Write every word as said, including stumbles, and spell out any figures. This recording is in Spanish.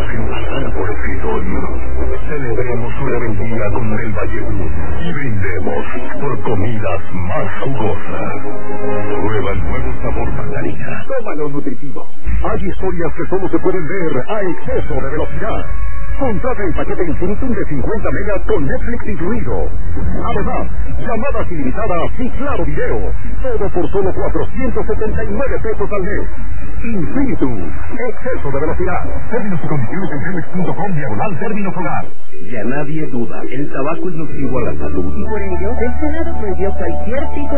hacen pasar por Tritón. Celebremos su rebeldía con el Valleún y brindemos por comidas más jugosas. Prueba el nuevo sabor mandarina. Tómalo nutritivo. Hay historias que solo se pueden ver a exceso de velocidad. Contrata el paquete Infinitum de cincuenta megas con Netflix incluido. Además, llamadas ilimitadas y claro video. Todo por solo cuatrocientos setenta y nueve pesos al mes. Infinitum. Exceso de velocidad. Términos y condiciones en telmex punto com diagonal término solar. Ya nadie duda, el tabaco es nocivo a la salud. Por ello, el Senado prohibió cualquier tipo